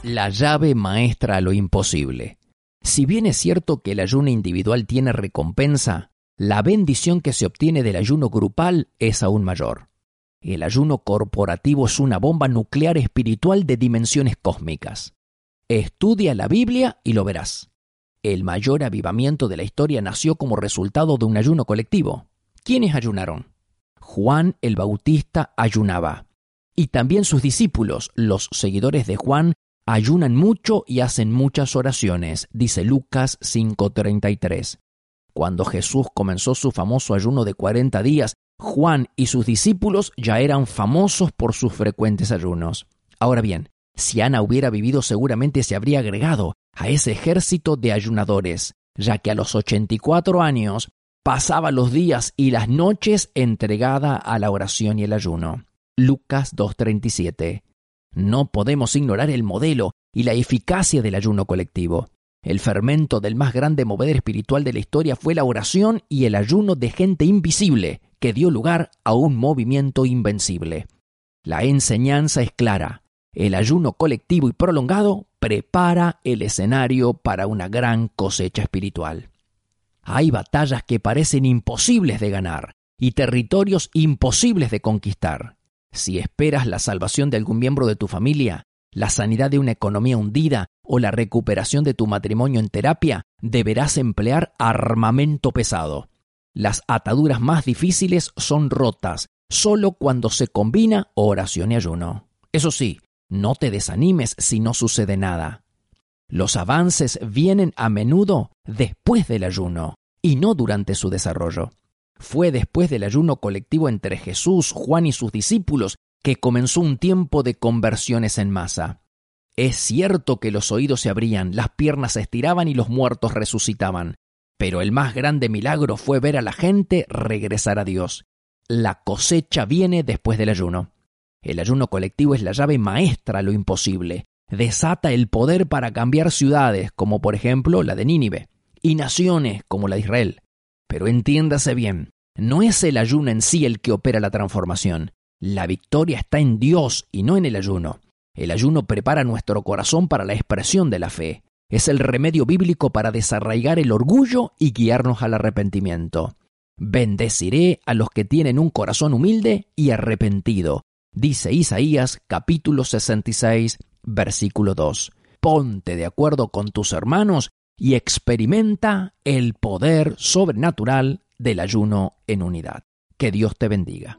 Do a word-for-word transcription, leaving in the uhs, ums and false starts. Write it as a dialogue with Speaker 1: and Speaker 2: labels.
Speaker 1: La llave maestra a lo imposible. Si bien es cierto que el ayuno individual tiene recompensa, la bendición que se obtiene del ayuno grupal es aún mayor. El ayuno corporativo es una bomba nuclear espiritual de dimensiones cósmicas. Estudia la Biblia y lo verás. El mayor avivamiento de la historia nació como resultado de un ayuno colectivo. ¿Quiénes ayunaron? Juan el Bautista ayunaba. Y también sus discípulos, los seguidores de Juan, ayunan mucho y hacen muchas oraciones, dice Lucas cinco treinta y tres. Cuando Jesús comenzó su famoso ayuno de cuarenta días, Juan y sus discípulos ya eran famosos por sus frecuentes ayunos. Ahora bien, si Ana hubiera vivido, seguramente se habría agregado a ese ejército de ayunadores, ya que a los ochenta y cuatro años pasaba los días y las noches entregada a la oración y el ayuno. Lucas dos treinta y siete. No podemos ignorar el modelo y la eficacia del ayuno colectivo. El fermento del más grande mover espiritual de la historia fue la oración y el ayuno de gente invisible, que dio lugar a un movimiento invencible. La enseñanza es clara. El ayuno colectivo y prolongado prepara el escenario para una gran cosecha espiritual. Hay batallas que parecen imposibles de ganar y territorios imposibles de conquistar. Si esperas la salvación de algún miembro de tu familia, la sanidad de una economía hundida o la recuperación de tu matrimonio en terapia, deberás emplear armamento pesado. Las ataduras más difíciles son rotas solo cuando se combina oración y ayuno. Eso sí, no te desanimes si no sucede nada. Los avances vienen a menudo después del ayuno y no durante su desarrollo. Fue después del ayuno colectivo entre Jesús, Juan y sus discípulos que comenzó un tiempo de conversiones en masa. Es cierto que los oídos se abrían, las piernas se estiraban y los muertos resucitaban, pero el más grande milagro fue ver a la gente regresar a Dios. La cosecha viene después del ayuno. El ayuno colectivo es la llave maestra a lo imposible. Desata el poder para cambiar ciudades, como por ejemplo la de Nínive, y naciones como la de Israel. Pero entiéndase bien, no es el ayuno en sí el que opera la transformación. La victoria está en Dios y no en el ayuno. El ayuno prepara nuestro corazón para la expresión de la fe. Es el remedio bíblico para desarraigar el orgullo y guiarnos al arrepentimiento. Bendeciré a los que tienen un corazón humilde y arrepentido, dice Isaías capítulo sesenta y seis, versículo dos. Ponte de acuerdo con tus hermanos y experimenta el poder sobrenatural del ayuno en unidad. Que Dios te bendiga.